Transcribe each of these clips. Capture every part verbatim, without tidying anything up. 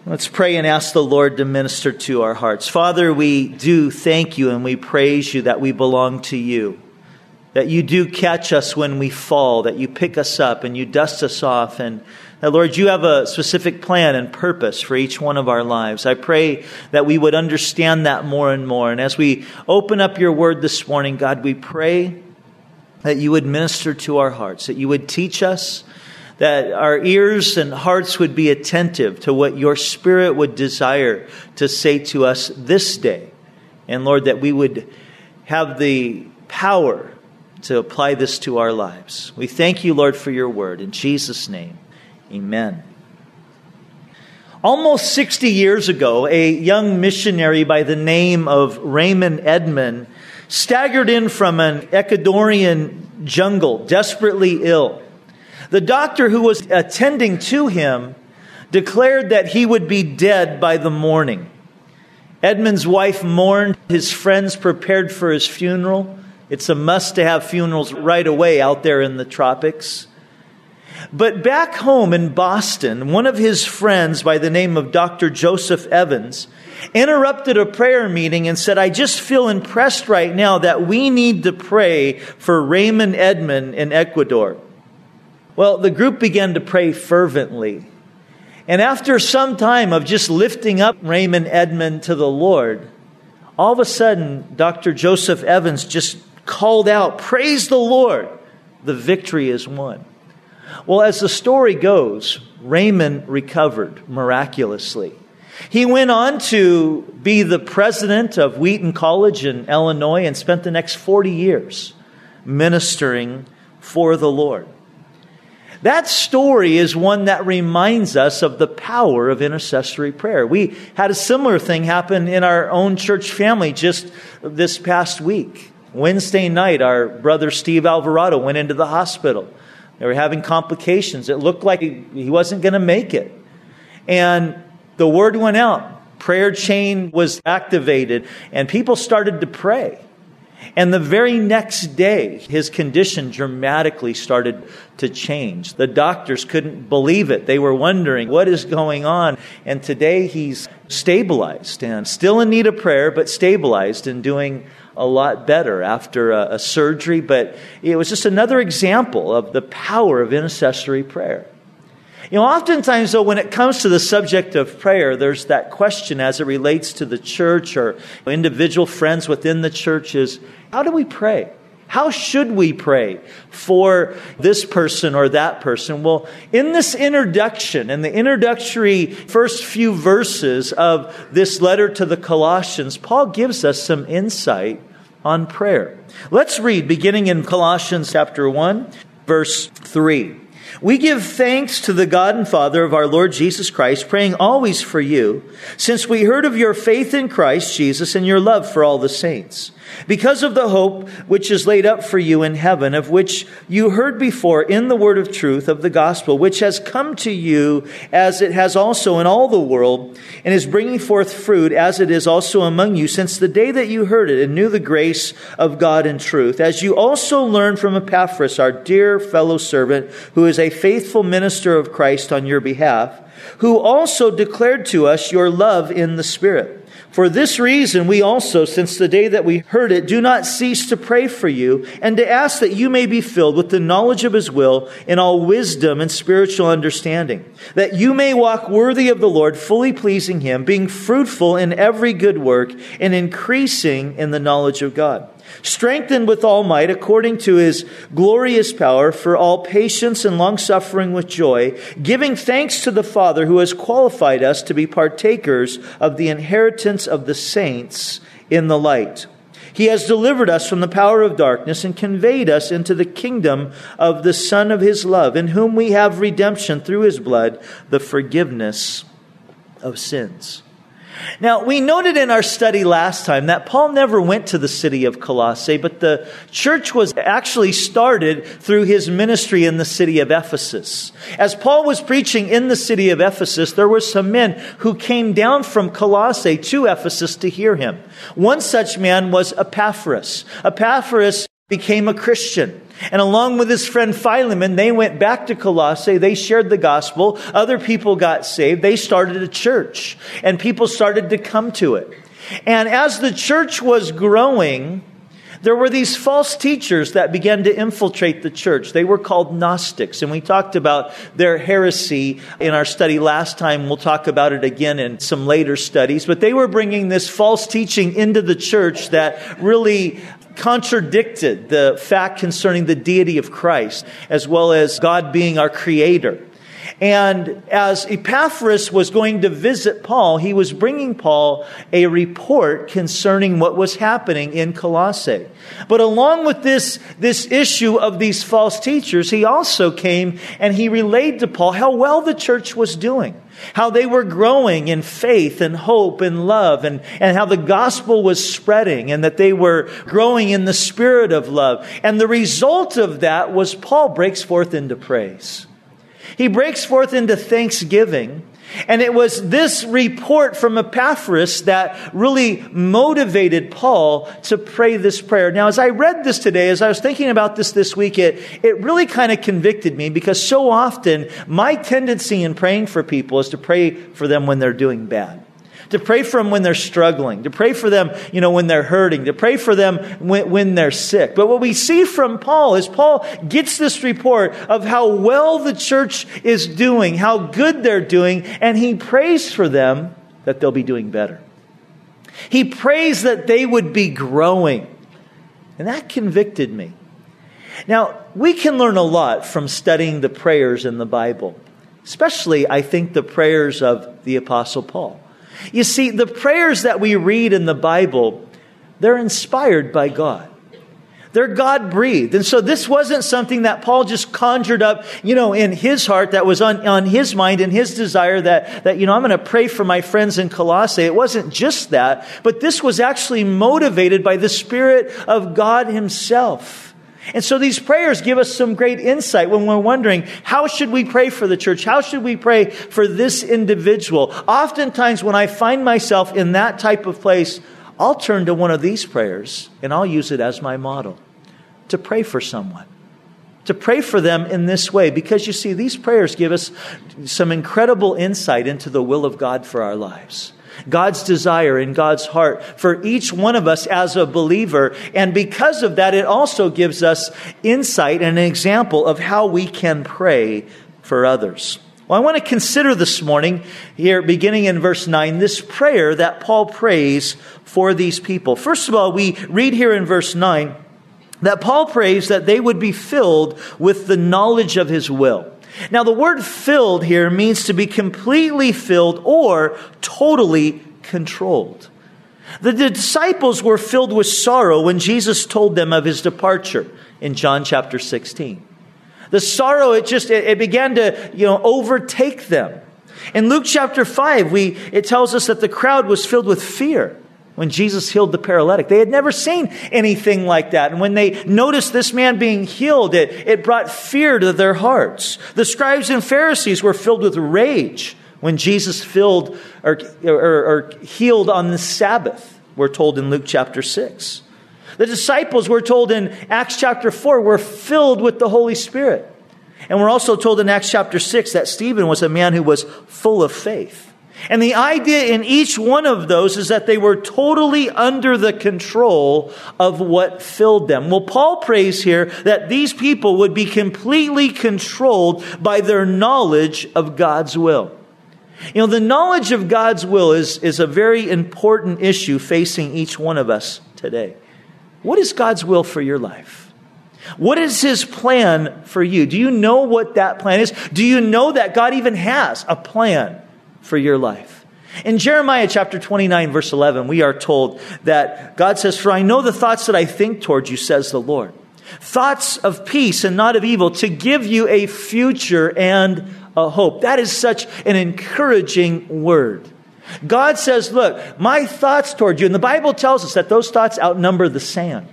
Let's pray and ask the Lord to minister to our hearts. Father, we do thank you and we praise you that we belong to you, that you do catch us when we fall, that you pick us up and you dust us off, and that, Lord, you have a specific plan and purpose for each one of our lives. I pray that we would understand that more and more. And as we open up your word this morning, God, we pray that you would minister to our hearts, that you would teach us, that our ears and hearts would be attentive to what your Spirit would desire to say to us this day. And Lord, that we would have the power to apply this to our lives. We thank you, Lord, for your word. In Jesus' name, amen. Almost sixty years ago, a young missionary by the name of Raymond Edman staggered in from an Ecuadorian jungle, desperately ill. The doctor who was attending to him declared that he would be dead by the morning. Edmund's wife mourned. His friends prepared for his funeral. It's a must to have funerals right away out there in the tropics. But back home in Boston, one of his friends by the name of Doctor Joseph Evans interrupted a prayer meeting and said, I just feel impressed right now that we need to pray for Raymond Edman in Ecuador. Well, the group began to pray fervently. And after some time of just lifting up Raymond Edman to the Lord, all of a sudden, Doctor Joseph Evans just called out, praise the Lord, the victory is won. Well, as the story goes, Raymond recovered miraculously. He went on to be the president of Wheaton College in Illinois and spent the next forty years ministering for the Lord. That story is one that reminds us of the power of intercessory prayer. We had a similar thing happen in our own church family just this past week. Wednesday night, our brother Steve Alvarado went into the hospital. They were having complications. It looked like he wasn't going to make it. And the word went out. Prayer chain was activated, and people started to pray. And the very next day, his condition dramatically started to change. The doctors couldn't believe it. They were wondering, what is going on? And today he's stabilized and still in need of prayer, but stabilized and doing a lot better after a, a surgery. But it was just another example of the power of intercessory prayer. You know, oftentimes, though, when it comes to the subject of prayer, there's that question as it relates to the church or individual friends within the church is, how do we pray? How should we pray for this person or that person? Well, in this introduction, in the introductory first few verses of this letter to the Colossians, Paul gives us some insight on prayer. Let's read, beginning in Colossians chapter one, verse three. We give thanks to the God and Father of our Lord Jesus Christ, praying always for you, since we heard of your faith in Christ Jesus and your love for all the saints, because of the hope which is laid up for you in heaven, of which you heard before in the word of truth of the gospel, which has come to you as it has also in all the world, and is bringing forth fruit as it is also among you, since the day that you heard it and knew the grace of God in truth, as you also learned from Epaphras, our dear fellow servant, who is a faithful minister of Christ on your behalf, who also declared to us your love in the Spirit. For this reason, we also, since the day that we heard it, do not cease to pray for you and to ask that you may be filled with the knowledge of His will in all wisdom and spiritual understanding, that you may walk worthy of the Lord, fully pleasing Him, being fruitful in every good work and increasing in the knowledge of God, strengthened with all might according to His glorious power for all patience and long-suffering with joy, giving thanks to the Father who has qualified us to be partakers of the inheritance of the saints in the light. He has delivered us from the power of darkness and conveyed us into the kingdom of the Son of His love, in whom we have redemption through His blood, the forgiveness of sins. Now, we noted in our study last time that Paul never went to the city of Colossae, but the church was actually started through his ministry in the city of Ephesus. As Paul was preaching in the city of Ephesus, there were some men who came down from Colossae to Ephesus to hear him. One such man was Epaphras. Epaphras became a Christian. And along with his friend Philemon, they went back to Colossae. They shared the gospel. Other people got saved. They started a church, and people started to come to it. And as the church was growing, there were these false teachers that began to infiltrate the church. They were called Gnostics, and we talked about their heresy in our study last time. We'll talk about it again in some later studies. But they were bringing this false teaching into the church that really contradicted the fact concerning the deity of Christ, as well as God being our creator. And as Epaphras was going to visit Paul, he was bringing Paul a report concerning what was happening in Colossae. But along with this, this issue of these false teachers, he also came and he relayed to Paul how well the church was doing, how they were growing in faith and hope and love, and, and how the gospel was spreading, and that they were growing in the spirit of love. And the result of that was Paul breaks forth into praise. He breaks forth into thanksgiving. And it was this report from Epaphras that really motivated Paul to pray this prayer. Now, as I read this today, as I was thinking about this this week, it, it really kind of convicted me, because so often my tendency in praying for people is to pray for them when they're doing bad. To pray for them when they're struggling, to pray for them, you know, when they're hurting, to pray for them when, when they're sick. But what we see from Paul is Paul gets this report of how well the church is doing, how good they're doing, and he prays for them that they'll be doing better. He prays that they would be growing. And that convicted me. Now, we can learn a lot from studying the prayers in the Bible, especially, I think, the prayers of the Apostle Paul. You see, the prayers that we read in the Bible, they're inspired by God. They're God-breathed. And so this wasn't something that Paul just conjured up, you know, in his heart, that was on, on his mind and his desire that, that, you know, I'm going to pray for my friends in Colossae. It wasn't just that, but this was actually motivated by the Spirit of God himself. And so these prayers give us some great insight when we're wondering, how should we pray for the church? How should we pray for this individual? Oftentimes when I find myself in that type of place, I'll turn to one of these prayers and I'll use it as my model to pray for someone, to pray for them in this way. Because you see, these prayers give us some incredible insight into the will of God for our lives. God's desire in God's heart for each one of us as a believer. And because of that, it also gives us insight and an example of how we can pray for others. Well, I want to consider this morning, here beginning in verse nine, this prayer that Paul prays for these people. First of all, we read here in verse nine that Paul prays that they would be filled with the knowledge of his will. Now, the word filled here means to be completely filled or totally controlled. The disciples were filled with sorrow when Jesus told them of his departure in John chapter sixteen. The sorrow, it just, it, it began to, you know, overtake them. In Luke chapter five, we, it tells us that the crowd was filled with fear when Jesus healed the paralytic. They had never seen anything like that. And when they noticed this man being healed, it, it brought fear to their hearts. The scribes and Pharisees were filled with rage when Jesus filled or, or, or healed on the Sabbath, we're told in Luke chapter six. The disciples, we're told in Acts chapter four, were filled with the Holy Spirit. And we're also told in Acts chapter six that Stephen was a man who was full of faith. And the idea in each one of those is that they were totally under the control of what filled them. Well, Paul prays here that these people would be completely controlled by their knowledge of God's will. You know, the knowledge of God's will is, is a very important issue facing each one of us today. What is God's will for your life? What is his plan for you? Do you know what that plan is? Do you know that God even has a plan for your life? In Jeremiah chapter twenty-nine, verse eleven, we are told that God says, "For I know the thoughts that I think toward you, says the Lord. Thoughts of peace and not of evil, to give you a future and a hope." That is such an encouraging word. God says, look, my thoughts toward you, and the Bible tells us that those thoughts outnumber the sand.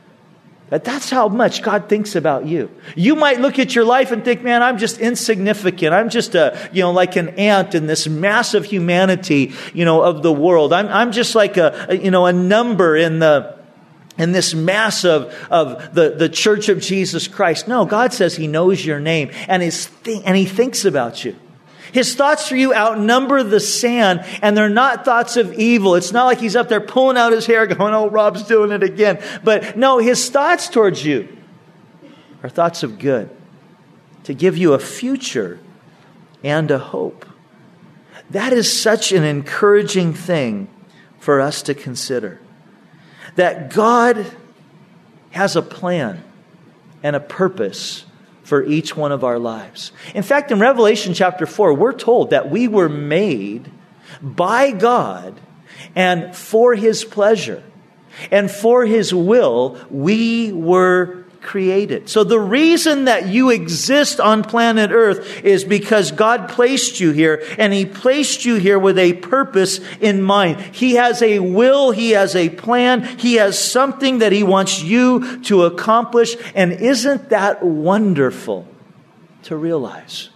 That that's how much God thinks about you. You might look at your life and think, man, I'm just insignificant. I'm just a, you know, like an ant in this massive humanity, you know, of the world. I'm, I'm just like a, a, you know, a number in the, and this mass of, of the, the Church of Jesus Christ. No, God says He knows your name, and, his th- and He thinks about you. His thoughts for you outnumber the sand, and they're not thoughts of evil. It's not like He's up there pulling out His hair going, oh, Rob's doing it again. But no, His thoughts towards you are thoughts of good, to give you a future and a hope. That is such an encouraging thing for us to consider. That God has a plan and a purpose for each one of our lives. In fact, in Revelation chapter four, we're told that we were made by God and for His pleasure and for His will, we were created. So the reason that you exist on planet Earth is because God placed you here, and He placed you here with a purpose in mind. He has a will, He has a plan, He has something that He wants you to accomplish. And isn't that wonderful to realize?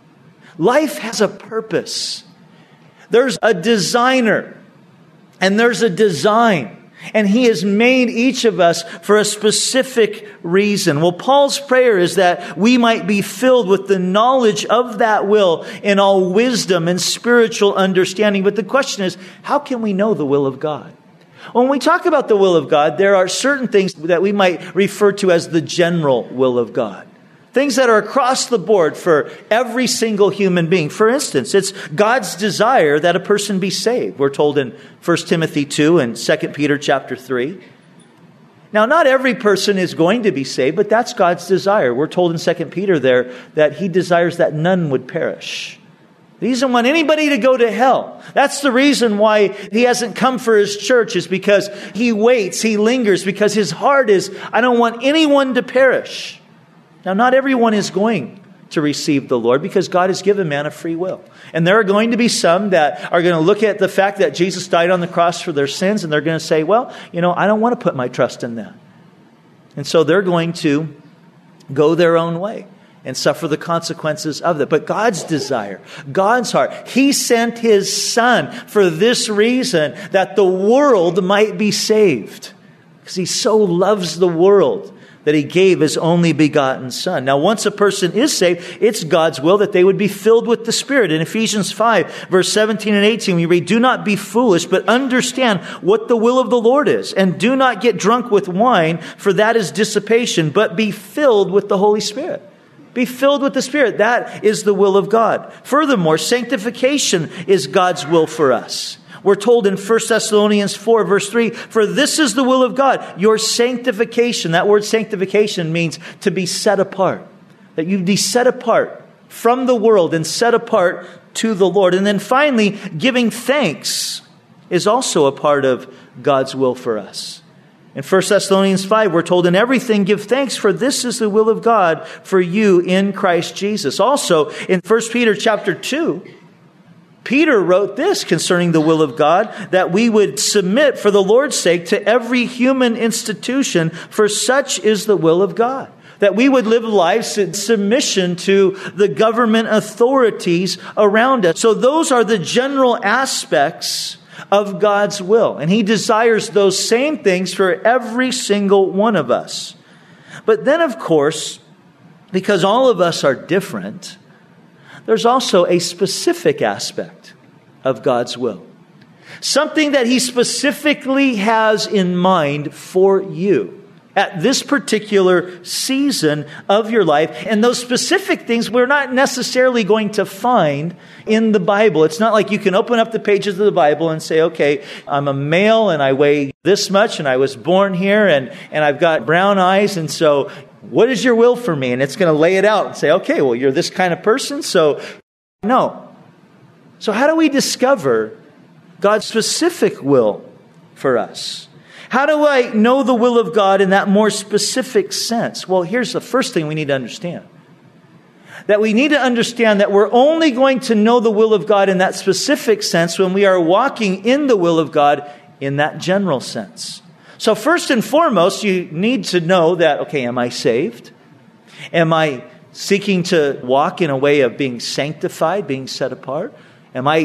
Life has a purpose. There's a designer, and there's a design. And He has made each of us for a specific reason. Well, Paul's prayer is that we might be filled with the knowledge of that will in all wisdom and spiritual understanding. But the question is, how can we know the will of God? When we talk about the will of God, there are certain things that we might refer to as the general will of God. Things that are across the board for every single human being. For instance, it's God's desire that a person be saved. We're told in First Timothy two and Second Peter chapter three. Now, not every person is going to be saved, but that's God's desire. We're told in Second Peter there that He desires that none would perish. He doesn't want anybody to go to hell. That's the reason why He hasn't come for His church, is because He waits, He lingers, because His heart is, I don't want anyone to perish. Now, not everyone is going to receive the Lord, because God has given man a free will. And there are going to be some that are going to look at the fact that Jesus died on the cross for their sins, and they're going to say, well, you know, I don't want to put my trust in that. And so they're going to go their own way and suffer the consequences of that. But God's desire, God's heart, He sent His Son for this reason, that the world might be saved. Because He so loves the world that He gave His only begotten Son. Now, once a person is saved, it's God's will that they would be filled with the Spirit. In Ephesians five, verse seventeen and eighteen, we read, do not be foolish, but understand what the will of the Lord is. And do not get drunk with wine, for that is dissipation, but be filled with the Holy Spirit. Be filled with the Spirit. That is the will of God. Furthermore, sanctification is God's will for us. We're told in First Thessalonians four, verse three, for this is the will of God, your sanctification. That word sanctification means to be set apart. That you be set apart from the world and set apart to the Lord. And then finally, giving thanks is also a part of God's will for us. In First Thessalonians five, we're told, in everything give thanks, for this is the will of God for you in Christ Jesus. Also, in First Peter chapter two, Peter wrote this concerning the will of God, that we would submit for the Lord's sake to every human institution, for such is the will of God. That we would live lives in submission to the government authorities around us. So those are the general aspects of God's will. And He desires those same things for every single one of us. But then, of course, because all of us are different, there's also a specific aspect of God's will. Something that He specifically has in mind for you at this particular season of your life. And those specific things we're not necessarily going to find in the Bible. It's not like you can open up the pages of the Bible and say, okay, I'm a male and I weigh this much and I was born here and, and I've got brown eyes, and so what is your will for me? And it's going to lay it out and say, okay, well, you're this kind of person, so no. So how do we discover God's specific will for us? How do I know the will of God in that more specific sense? Well, here's the first thing we need to understand. That we need to understand that we're only going to know the will of God in that specific sense when we are walking in the will of God in that general sense. So first and foremost, you need to know that, okay, am I saved? Am I seeking to walk in a way of being sanctified, being set apart? Am I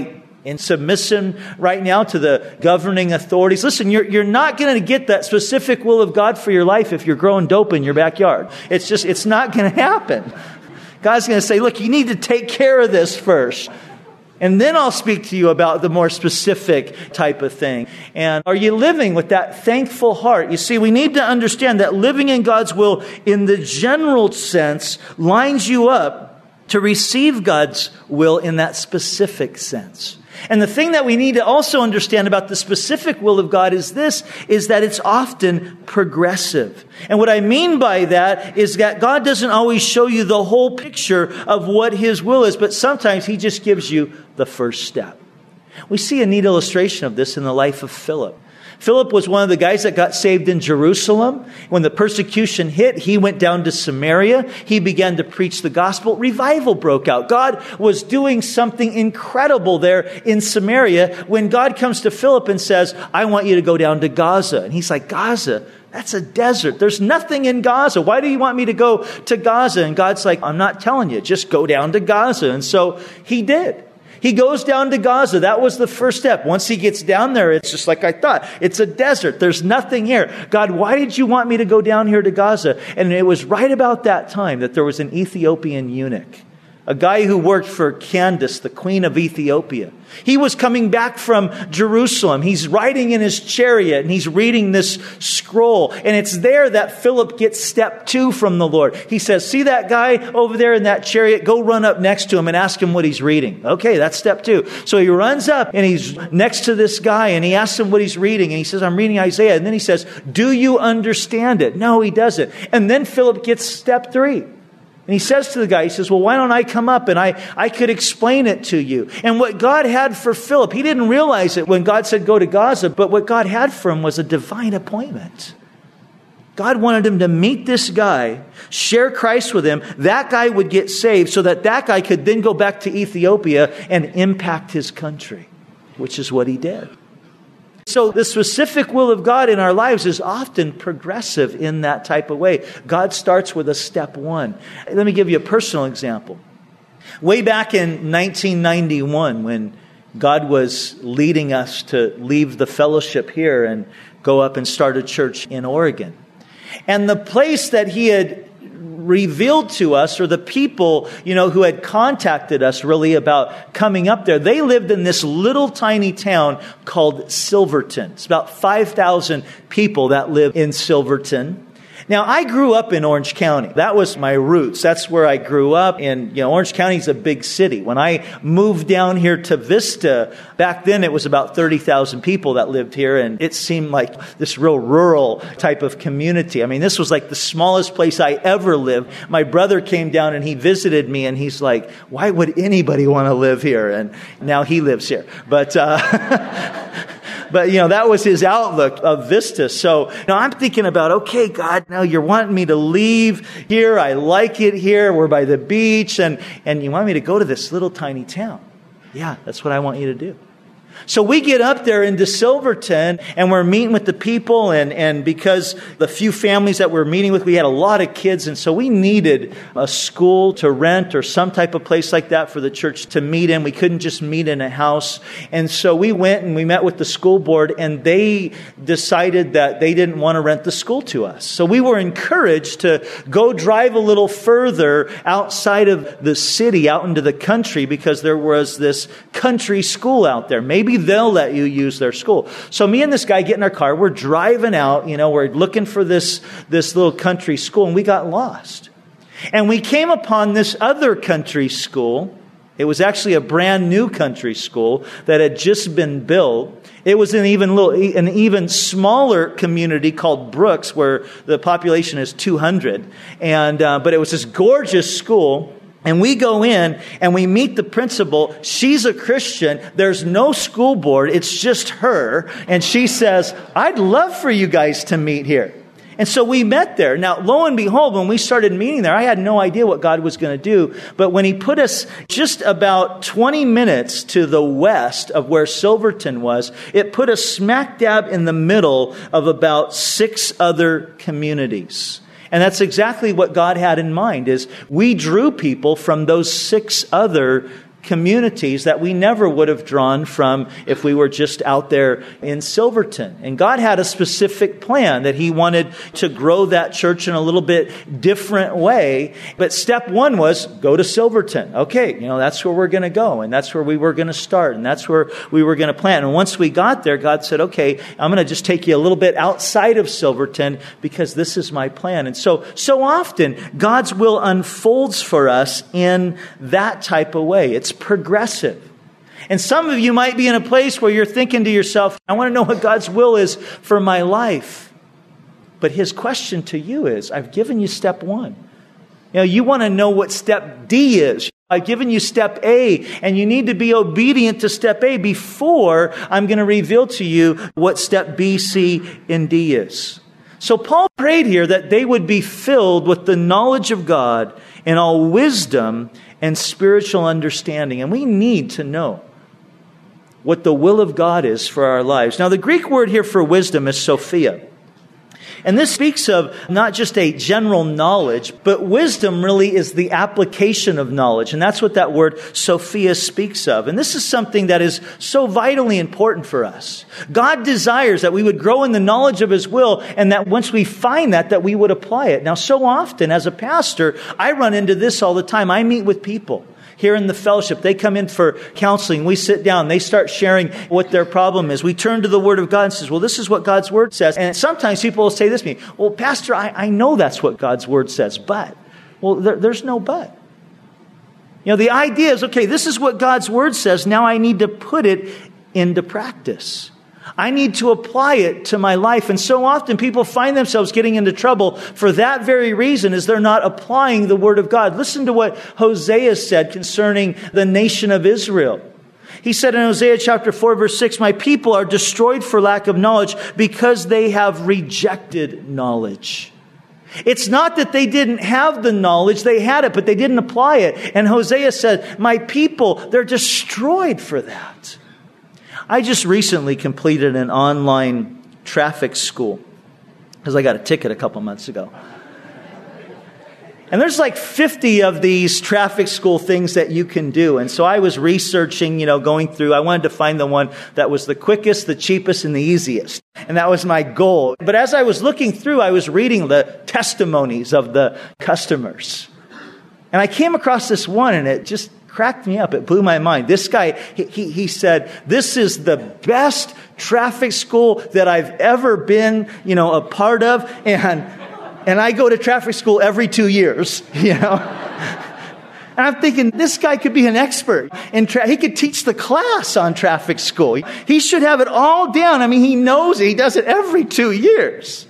in submission right now to the governing authorities. Listen, you're, you're not going to get that specific will of God for your life if you're growing dope in your backyard. It's just, it's not going to happen. God's going to say, look, you need to take care of this first. And then I'll speak to you about the more specific type of thing. And are you living with that thankful heart? You see, we need to understand that living in God's will in the general sense lines you up to receive God's will in that specific sense. And the thing that we need to also understand about the specific will of God is this, is that it's often progressive. And what I mean by that is that God doesn't always show you the whole picture of what His will is, but sometimes He just gives you the first step. We see a neat illustration of this in the life of Philip. Philip was one of the guys that got saved in Jerusalem. When the persecution hit, he went down to Samaria. He began to preach the gospel. Revival broke out. God was doing something incredible there in Samaria when God comes to Philip and says, I want you to go down to Gaza. And he's like, Gaza? That's a desert. There's nothing in Gaza. Why do you want me to go to Gaza? And God's like, I'm not telling you. Just go down to Gaza. And so he did. He goes down to Gaza. That was the first step. Once he gets down there, it's just like I thought. It's a desert. There's nothing here. God, why did you want me to go down here to Gaza? And it was right about that time that there was an Ethiopian eunuch, a guy who worked for Candace, the queen of Ethiopia. He was coming back from Jerusalem. He's riding in his chariot and he's reading this scroll. And it's there that Philip gets step two from the Lord. He says, see that guy over there in that chariot? Go run up next to him and ask him what he's reading. Okay, that's step two. So he runs up and he's next to this guy and he asks him what he's reading. And he says, I'm reading Isaiah. And then he says, do you understand it? No, he doesn't. And then Philip gets step three. And he says to the guy, he says, well, why don't I come up and I, I could explain it to you. And what God had for Philip, he didn't realize it when God said go to Gaza, but what God had for him was a divine appointment. God wanted him to meet this guy, share Christ with him. That guy would get saved so that that guy could then go back to Ethiopia and impact his country, which is what he did. So the specific will of God in our lives is often progressive in that type of way. God starts with a step one. Let me give you a personal example. Way back in nineteen ninety-one, when God was leading us to leave the fellowship here and go up and start a church in Oregon. And the place that He had revealed to us, or the people, you know, who had contacted us really about coming up there, they lived in this little tiny town called Silverton. It's about five thousand people that live in Silverton. Now, I grew up in Orange County. That was my roots. That's where I grew up. And, you know, Orange County is a big city. When I moved down here to Vista, back then it was about thirty thousand people that lived here. And it seemed like this real rural type of community. I mean, this was like the smallest place I ever lived. My brother came down and he visited me and he's like, why would anybody want to live here? And now he lives here. But, uh, But, you know, that was his outlook of Vista. So now I'm thinking about, okay, God, now you're wanting me to leave here. I like it here. We're by the beach. And, and you want me to go to this little tiny town. Yeah, that's what I want you to do. So we get up there into Silverton and we're meeting with the people, and, and because the few families that we're meeting with, we had a lot of kids, and so we needed a school to rent or some type of place like that for the church to meet in. We couldn't just meet in a house. And so we went and we met with the school board, and they decided that they didn't want to rent the school to us. So we were encouraged to go drive a little further outside of the city, out into the country, because there was this country school out there. Maybe they'll let you use their school. So me and this guy get in our car. We're driving out. You know, we're looking for this, this little country school, and we got lost. And we came upon this other country school. It was actually a brand new country school that had just been built. It was an even little, an even smaller community called Brooks, where the population is two hundred. And uh, but it was this gorgeous school. And we go in and we meet the principal. She's a Christian. There's no school board. It's just her. And she says, I'd love for you guys to meet here. And so we met there. Now, lo and behold, when we started meeting there, I had no idea what God was going to do. But when He put us just about twenty minutes to the west of where Silverton was, it put us smack dab in the middle of about six other communities. And that's exactly what God had in mind, is we drew people from those six other communities that we never would have drawn from if we were just out there in Silverton. And God had a specific plan that He wanted to grow that church in a little bit different way. But step one was go to Silverton. Okay, you know, that's where we're going to go. And that's where we were going to start. And that's where we were going to plant. And once we got there, God said, okay, I'm going to just take you a little bit outside of Silverton because this is my plan. And so, so often God's will unfolds for us in that type of way. It's progressive. And some of you might be in a place where you're thinking to yourself, I want to know what God's will is for my life. But His question to you is, I've given you step one. You know, you want to know what step D is. I've given you step A, and you need to be obedient to step A before I'm going to reveal to you what step B, C, and D is. So Paul prayed here that they would be filled with the knowledge of God and all wisdom and spiritual understanding. And we need to know what the will of God is for our lives. Now, the Greek word here for wisdom is Sophia. And this speaks of not just a general knowledge, but wisdom really is the application of knowledge. And that's what that word Sophia speaks of. And this is something that is so vitally important for us. God desires that we would grow in the knowledge of His will, and that once we find that, that we would apply it. Now, so often as a pastor, I run into this all the time. I meet with people here in the fellowship. They come in for counseling. We sit down. They start sharing what their problem is. We turn to the Word of God and says, well, this is what God's Word says. And sometimes people will say this to me, well, Pastor, I, I know that's what God's Word says, but. Well, there, there's no but. You know, the idea is, okay, this is what God's Word says. Now I need to put it into practice. I need to apply it to my life. And so often people find themselves getting into trouble for that very reason, is they're not applying the Word of God. Listen to what Hosea said concerning the nation of Israel. He said in Hosea chapter four, verse six, my people are destroyed for lack of knowledge because they have rejected knowledge. It's not that they didn't have the knowledge, they had it, but they didn't apply it. And Hosea said, my people, they're destroyed for that. I just recently completed an online traffic school because I got a ticket a couple months ago. And there's like fifty of these traffic school things that you can do. And so I was researching, you know, going through. I wanted to find the one that was the quickest, the cheapest, and the easiest. And that was my goal. But as I was looking through, I was reading the testimonies of the customers. And I came across this one, and it just cracked me up. It blew my mind. This guy, he, he, he said, this is the best traffic school that I've ever been, you know, a part of. And, and I go to traffic school every two years, you know. And I'm thinking, this guy could be an expert in tra- he could teach the class on traffic school. He, he should have it all down. I mean, he knows it. He does it every two years.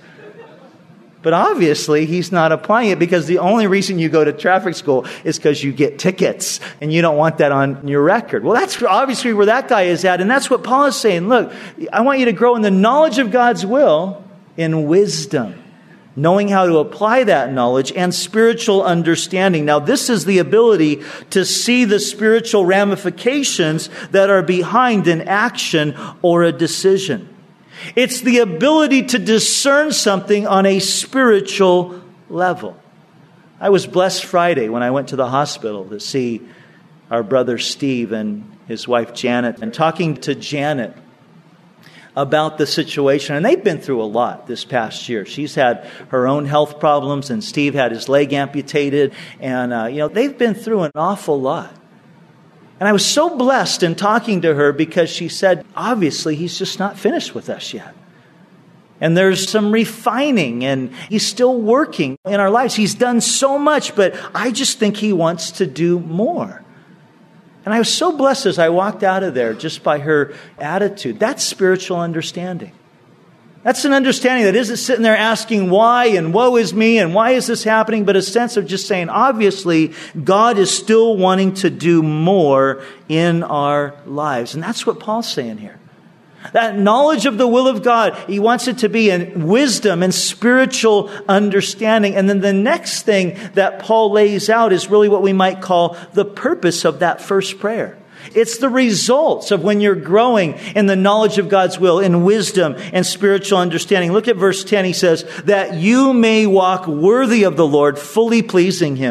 But obviously, he's not applying it, because the only reason you go to traffic school is because you get tickets, and you don't want that on your record. Well, that's obviously where that guy is at, and that's what Paul is saying. Look, I want you to grow in the knowledge of God's will in wisdom, knowing how to apply that knowledge, and spiritual understanding. Now, this is the ability to see the spiritual ramifications that are behind an action or a decision. It's the ability to discern something on a spiritual level. I was blessed Friday when I went to the hospital to see our brother Steve and his wife Janet, and talking to Janet about the situation. And they've been through a lot this past year. She's had her own health problems, and Steve had his leg amputated. And, uh, you know, they've been through an awful lot. And I was so blessed in talking to her, because she said, obviously, he's just not finished with us yet. And there's some refining, and he's still working in our lives. He's done so much, but I just think he wants to do more. And I was so blessed as I walked out of there just by her attitude. That's spiritual understanding. That's an understanding that isn't sitting there asking why and woe is me and why is this happening, but a sense of just saying, obviously, God is still wanting to do more in our lives. And that's what Paul's saying here. That knowledge of the will of God, he wants it to be in wisdom and spiritual understanding. And then the next thing that Paul lays out is really what we might call the purpose of that first prayer. It's the results of when you're growing in the knowledge of God's will, in wisdom and spiritual understanding. Look at verse ten. He says, that you may walk worthy of the Lord, fully pleasing Him,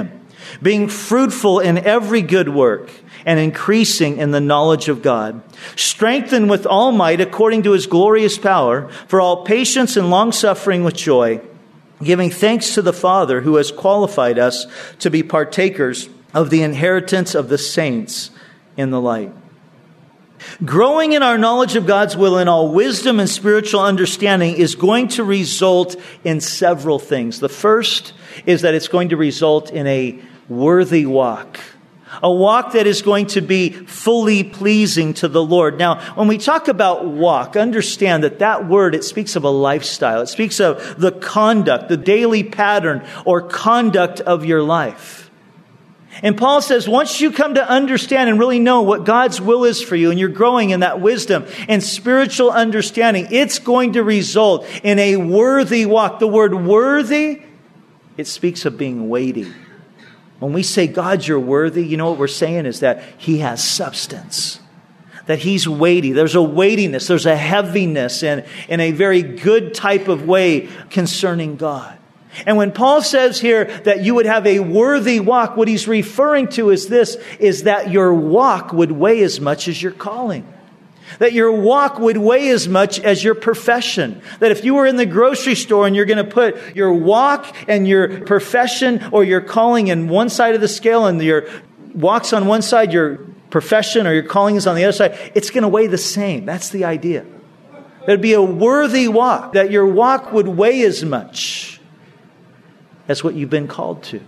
being fruitful in every good work and increasing in the knowledge of God, strengthened with all might according to his glorious power, for all patience and long-suffering with joy, giving thanks to the Father who has qualified us to be partakers of the inheritance of the saints in the light. Growing in our knowledge of God's will in all wisdom and spiritual understanding is going to result in several things. The first is that it's going to result in a worthy walk. A walk that is going to be fully pleasing to the Lord. Now, when we talk about walk, understand that that word, it speaks of a lifestyle. It speaks of the conduct, the daily pattern or conduct of your life. And Paul says, once you come to understand and really know what God's will is for you, and you're growing in that wisdom and spiritual understanding, it's going to result in a worthy walk. The word worthy, it speaks of being weighty. When we say, God, you're worthy, you know what we're saying is that he has substance. That he's weighty. There's a weightiness, there's a heaviness in, in a very good type of way concerning God. And when Paul says here that you would have a worthy walk, what he's referring to is this, is that your walk would weigh as much as your calling. That your walk would weigh as much as your profession. That if you were in the grocery store and you're going to put your walk and your profession or your calling in one side of the scale and your walk's on one side, your profession or your calling is on the other side, it's going to weigh the same. That's the idea. There'd be a worthy walk. That your walk would weigh as much. That's what you've been called to.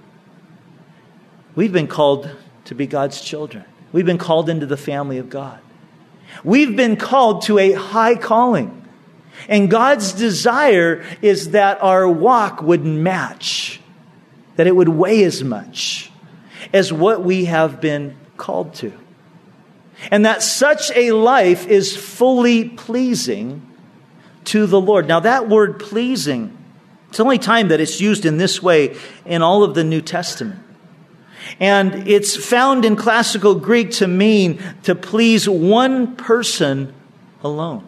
We've been called to be God's children. We've been called into the family of God. We've been called to a high calling. And God's desire is that our walk would match, that it would weigh as much as what we have been called to. And that such a life is fully pleasing to the Lord. Now that word pleasing, it's the only time that it's used in this way in all of the New Testament. And it's found in classical Greek to mean to please one person alone.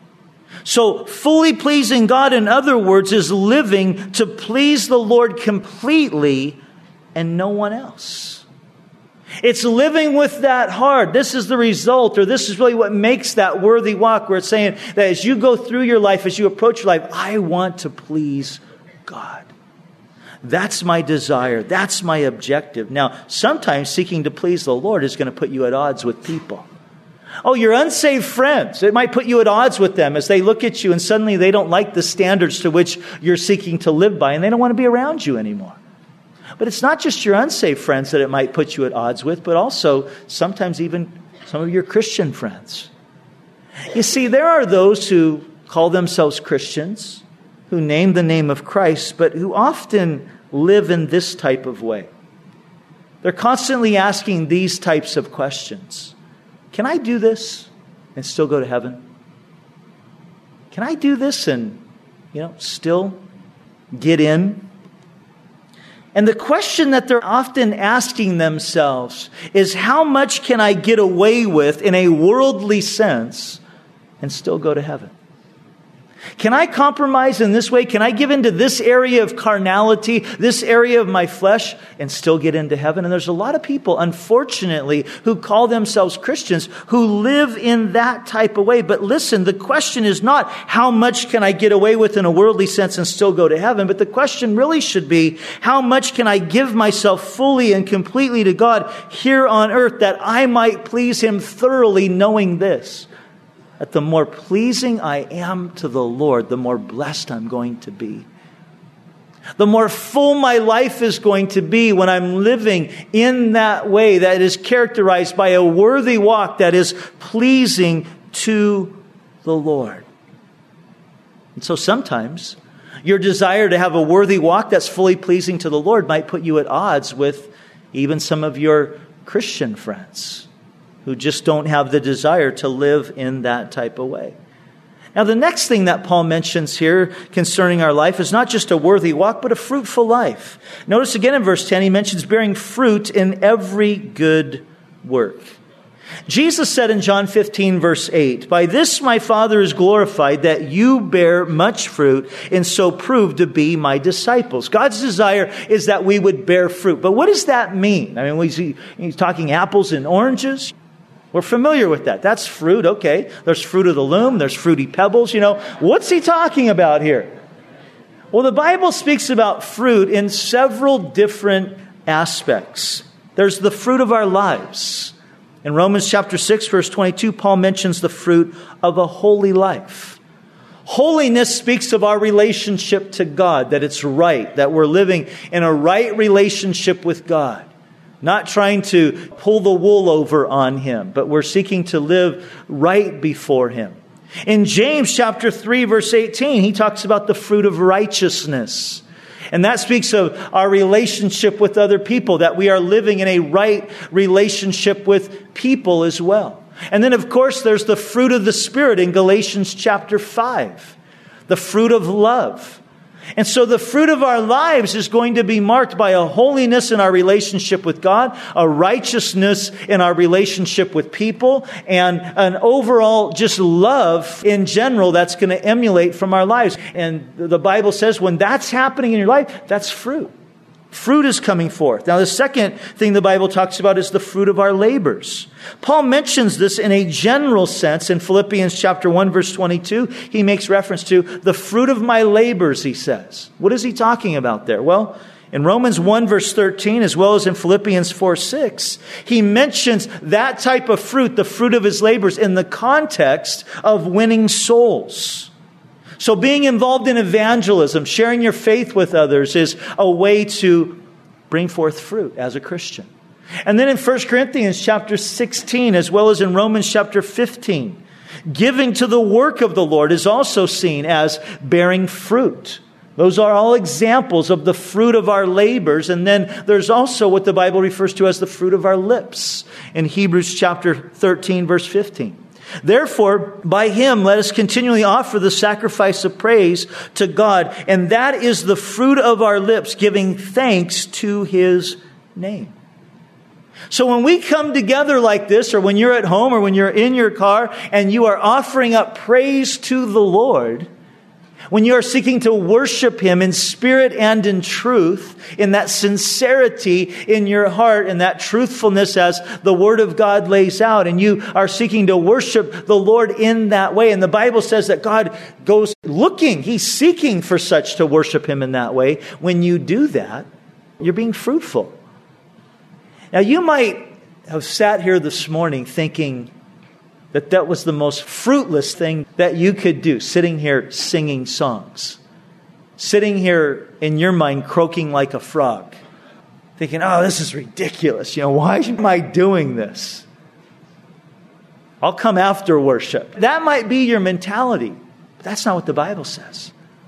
So fully pleasing God, in other words, is living to please the Lord completely and no one else. It's living with that heart. This is the result, or this is really what makes that worthy walk, where it's saying that as you go through your life, as you approach your life, I want to please God. That's my desire. That's my objective. Now, sometimes seeking to please the Lord is going to put you at odds with people. Oh, your unsaved friends. It might put you at odds with them as they look at you and suddenly they don't like the standards to which you're seeking to live by and they don't want to be around you anymore. But it's not just your unsaved friends that it might put you at odds with, but also sometimes even some of your Christian friends. You see, there are those who call themselves Christians, who name the name of Christ, but who often live in this type of way. They're constantly asking these types of questions. Can I do this and still go to heaven? Can I do this and, you know, still get in? And the question that they're often asking themselves is, how much can I get away with in a worldly sense and still go to heaven? Can I compromise in this way? Can I give into this area of carnality, this area of my flesh, and still get into heaven? And there's a lot of people, unfortunately, who call themselves Christians who live in that type of way. But listen, the question is not how much can I get away with in a worldly sense and still go to heaven? But the question really should be, how much can I give myself fully and completely to God here on earth that I might please Him thoroughly, knowing this, that the more pleasing I am to the Lord, the more blessed I'm going to be. The more full my life is going to be when I'm living in that way that is characterized by a worthy walk that is pleasing to the Lord. And so sometimes your desire to have a worthy walk that's fully pleasing to the Lord might put you at odds with even some of your Christian friends who just don't have the desire to live in that type of way. Now, the next thing that Paul mentions here concerning our life is not just a worthy walk, but a fruitful life. Notice again in verse ten, he mentions bearing fruit in every good work. Jesus said in John fifteen, verse eight, "By this my Father is glorified, that you bear much fruit, and so prove to be my disciples." God's desire is that we would bear fruit. But what does that mean? I mean, we see, he's talking apples and oranges. We're familiar with that. That's fruit, okay. There's fruit of the loom, there's fruity pebbles, you know. What's he talking about here? Well, the Bible speaks about fruit in several different aspects. There's the fruit of our lives. In Romans chapter six, verse twenty-two, Paul mentions the fruit of a holy life. Holiness speaks of our relationship to God, that it's right, that we're living in a right relationship with God. Not trying to pull the wool over on Him, but we're seeking to live right before Him. In James chapter three, verse eighteen, he talks about the fruit of righteousness. And that speaks of our relationship with other people, that we are living in a right relationship with people as well. And then, of course, there's the fruit of the Spirit in Galatians chapter five, the fruit of love. And so the fruit of our lives is going to be marked by a holiness in our relationship with God, a righteousness in our relationship with people, and an overall just love in general that's going to emulate from our lives. And the Bible says when that's happening in your life, that's fruit. Fruit is coming forth. Now, the second thing the Bible talks about is the fruit of our labors. Paul mentions this in a general sense in Philippians chapter one, verse twenty-two. He makes reference to the fruit of my labors, he says. What is he talking about there? Well, in Romans one, verse thirteen, as well as in Philippians four, six, he mentions that type of fruit, the fruit of his labors, in the context of winning souls. So being involved in evangelism, sharing your faith with others, is a way to bring forth fruit as a Christian. And then in First Corinthians chapter sixteen, as well as in Romans chapter fifteen, giving to the work of the Lord is also seen as bearing fruit. Those are all examples of the fruit of our labors. And then there's also what the Bible refers to as the fruit of our lips in Hebrews chapter thirteen, verse fifteen. Therefore, by Him, let us continually offer the sacrifice of praise to God. And that is the fruit of our lips, giving thanks to His name. So when we come together like this, or when you're at home, or when you're in your car, and you are offering up praise to the Lord, when you are seeking to worship Him in spirit and in truth, in that sincerity in your heart, and that truthfulness as the Word of God lays out, and you are seeking to worship the Lord in that way. And the Bible says that God goes looking, He's seeking for such to worship Him in that way. When you do that, you're being fruitful. Now, you might have sat here this morning thinking that that was the most fruitless thing that you could do, sitting here singing songs. Sitting here in your mind croaking like a frog. Thinking, oh, this is ridiculous. You know, why am I doing this? I'll come after worship. That might be your mentality, but that's not what the Bible says.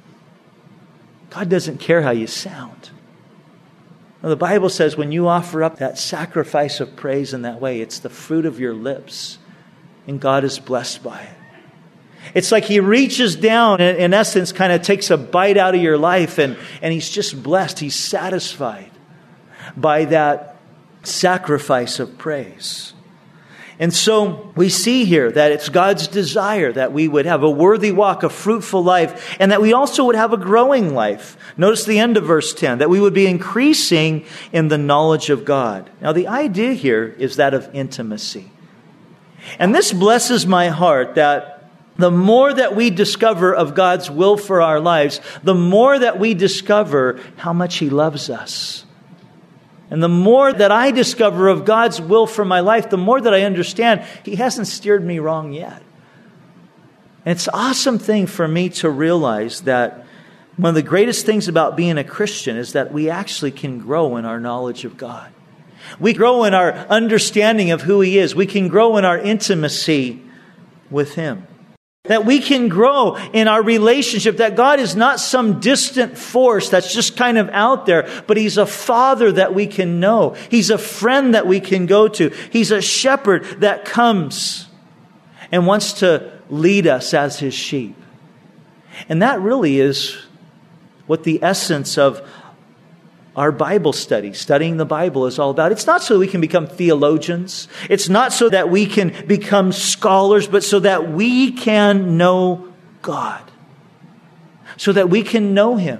God doesn't care how you sound. Now, the Bible says when you offer up that sacrifice of praise in that way, it's the fruit of your lips. And God is blessed by it. It's like He reaches down and in essence kind of takes a bite out of your life, and, and He's just blessed. He's satisfied by that sacrifice of praise. And so we see here that it's God's desire that we would have a worthy walk, a fruitful life, and that we also would have a growing life. Notice the end of verse ten, that we would be increasing in the knowledge of God. Now the idea here is that of intimacy. And this blesses my heart that the more that we discover of God's will for our lives, the more that we discover how much He loves us. And the more that I discover of God's will for my life, the more that I understand He hasn't steered me wrong yet. And it's an awesome thing for me to realize that one of the greatest things about being a Christian is that we actually can grow in our knowledge of God. We grow in our understanding of who He is. We can grow in our intimacy with Him. That we can grow in our relationship, that God is not some distant force that's just kind of out there, but He's a Father that we can know. He's a friend that we can go to. He's a shepherd that comes and wants to lead us as His sheep. And that really is what the essence of our Bible study, studying the Bible is all about. It's not so we can become theologians. It's not so that we can become scholars, but so that we can know God. So that we can know Him.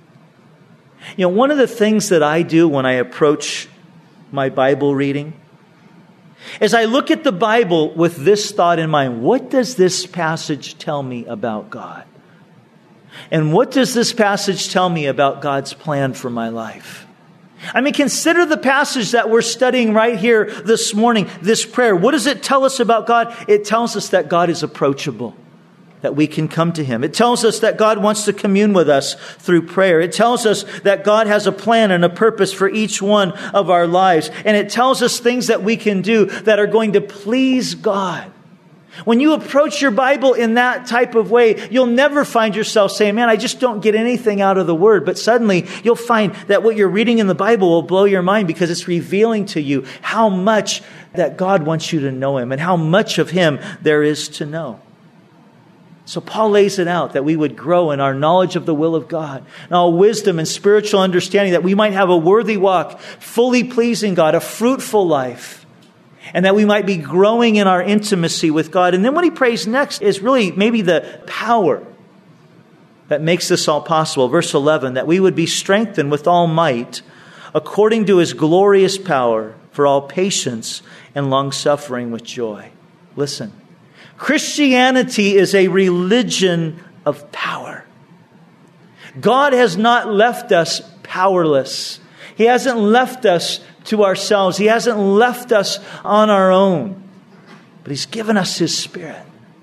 You know, one of the things that I do when I approach my Bible reading is I look at the Bible with this thought in mind. What does this passage tell me about God? And what does this passage tell me about God's plan for my life? I mean, consider the passage that we're studying right here this morning, this prayer. What does it tell us about God? It tells us that God is approachable, that we can come to Him. It tells us that God wants to commune with us through prayer. It tells us that God has a plan and a purpose for each one of our lives. And it tells us things that we can do that are going to please God. When you approach your Bible in that type of way, you'll never find yourself saying, man, I just don't get anything out of the Word. But suddenly you'll find that what you're reading in the Bible will blow your mind because it's revealing to you how much that God wants you to know Him and how much of Him there is to know. So Paul lays it out that we would grow in our knowledge of the will of God, and all wisdom and spiritual understanding, that we might have a worthy walk, fully pleasing God, a fruitful life, and that we might be growing in our intimacy with God. And then what he prays next is really maybe the power that makes this all possible. Verse eleven, that we would be strengthened with all might according to His glorious power for all patience and long-suffering with joy. Listen, Christianity is a religion of power. God has not left us powerless. He hasn't left us to ourselves. He hasn't left us on our own. But He's given us His Spirit.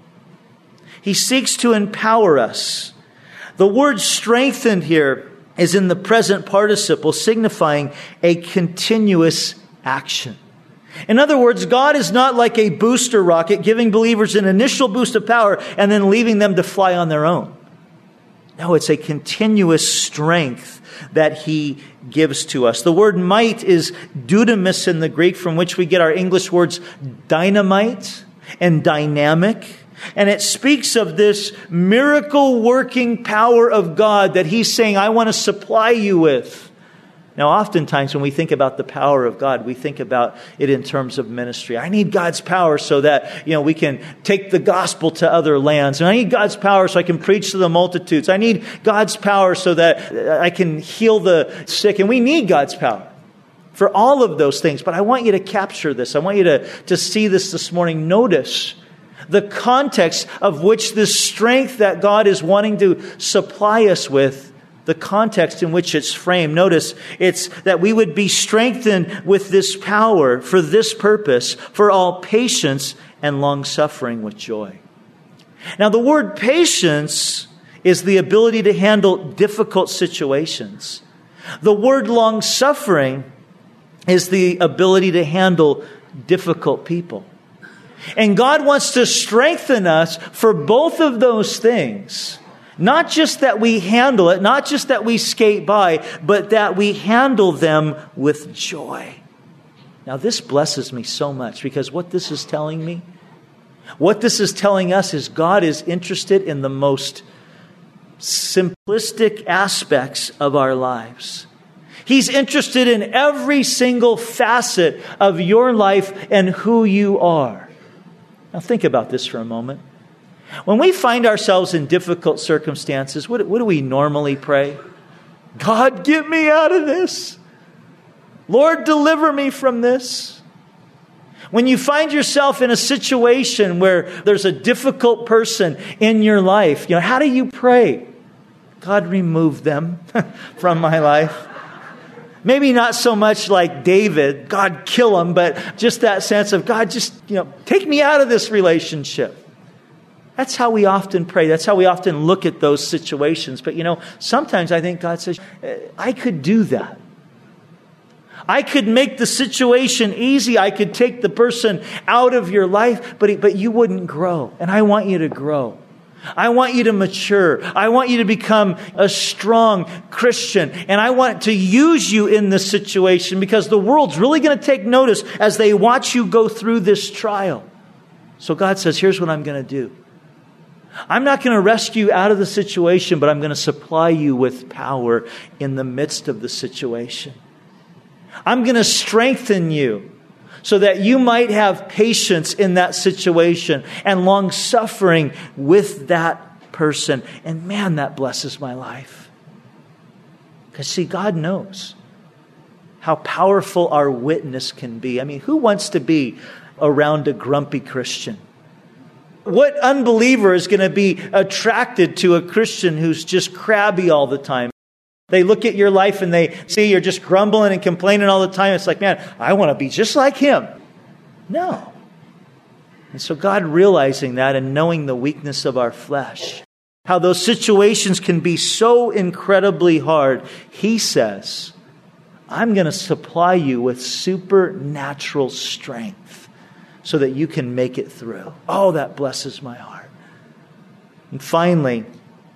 He seeks to empower us. The word strengthened here is in the present participle, signifying a continuous action. In other words, God is not like a booster rocket giving believers an initial boost of power and then leaving them to fly on their own. No, it's a continuous strength that He gives to us. The word might is dunamis in the Greek, from which we get our English words dynamite and dynamic. And it speaks of this miracle working power of God that He's saying, I want to supply you with. Now, oftentimes when we think about the power of God, we think about it in terms of ministry. I need God's power so that, you know, we can take the gospel to other lands. And I need God's power so I can preach to the multitudes. I need God's power so that I can heal the sick. And we need God's power for all of those things. But I want you to capture this. I want you to, to see this this morning. Notice the context of which this strength that God is wanting to supply us with, the context in which it's framed. Notice it's that we would be strengthened with this power for this purpose, for all patience and long suffering with joy. Now, the word patience is the ability to handle difficult situations. The word long suffering is the ability to handle difficult people. And God wants to strengthen us for both of those things. Not just that we handle it, not just that we skate by, but that we handle them with joy. Now, this blesses me so much, because what this is telling me, what this is telling us is God is interested in the most simplistic aspects of our lives. He's interested in every single facet of your life and who you are. Now, think about this for a moment. When we find ourselves in difficult circumstances, what, what do we normally pray? God, get me out of this. Lord, deliver me from this. When you find yourself in a situation where there's a difficult person in your life, you know, how do you pray? God, remove them from my life. Maybe not so much like David, God, kill them, but just that sense of, God, just, you know, take me out of this relationship. That's how we often pray. That's how we often look at those situations. But, you know, sometimes I think God says, I could do that. I could make the situation easy. I could take the person out of your life, but, but you wouldn't grow. And I want you to grow. I want you to mature. I want you to become a strong Christian. And I want to use you in this situation, because the world's really going to take notice as they watch you go through this trial. So God says, here's what I'm going to do. I'm not going to rescue you out of the situation, but I'm going to supply you with power in the midst of the situation. I'm going to strengthen you so that you might have patience in that situation and long suffering with that person. And man, that blesses my life. Because see, God knows how powerful our witness can be. I mean, who wants to be around a grumpy Christian? What unbeliever is going to be attracted to a Christian who's just crabby all the time? They look at your life and they see you're just grumbling and complaining all the time. It's like, man, I want to be just like him. No. And so God, realizing that and knowing the weakness of our flesh, how those situations can be so incredibly hard, He says, I'm going to supply you with supernatural strength so that you can make it through. Oh, that blesses my heart. And finally,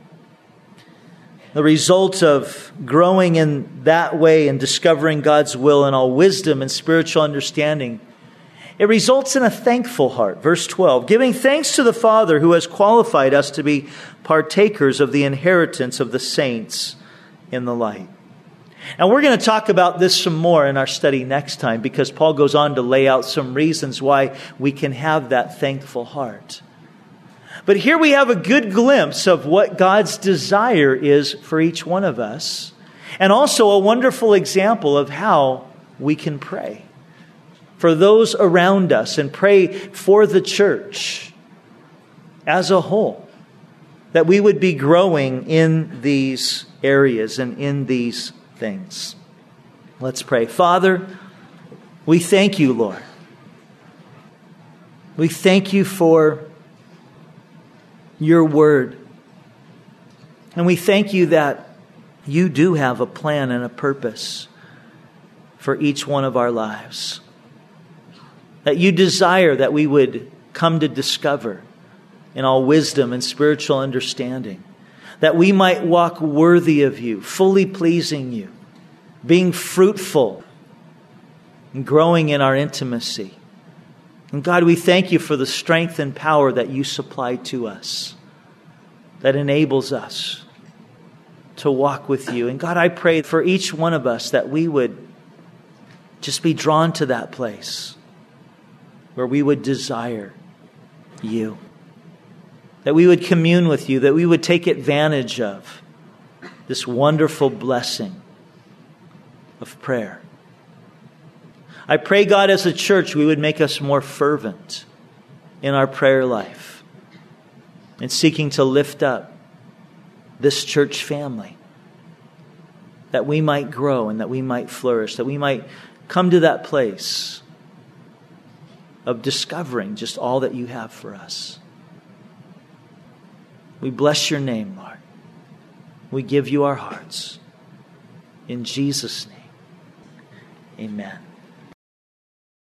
the result of growing in that way and discovering God's will in all wisdom and spiritual understanding, it results in a thankful heart. Verse twelve, giving thanks to the Father who has qualified us to be partakers of the inheritance of the saints in the light. And we're going to talk about this some more in our study next time, because Paul goes on to lay out some reasons why we can have that thankful heart. But here we have a good glimpse of what God's desire is for each one of us, and also a wonderful example of how we can pray for those around us and pray for the church as a whole, that we would be growing in these areas and in these things. Let's pray. Father, we thank you, Lord. We thank you for your word. And we thank you that you do have a plan and a purpose for each one of our lives. That you desire that we would come to discover in all wisdom and spiritual understanding, that we might walk worthy of you, fully pleasing you, being fruitful and growing in our intimacy. And God, we thank you for the strength and power that you supply to us, that enables us to walk with you. And God, I pray for each one of us that we would just be drawn to that place where we would desire you, that we would commune with you, that we would take advantage of this wonderful blessing of prayer. I pray, God, as a church, we would make us more fervent in our prayer life and seeking to lift up this church family, that we might grow and that we might flourish, that we might come to that place of discovering just all that you have for us. We bless your name, Lord. We give you our hearts. In Jesus' name, amen.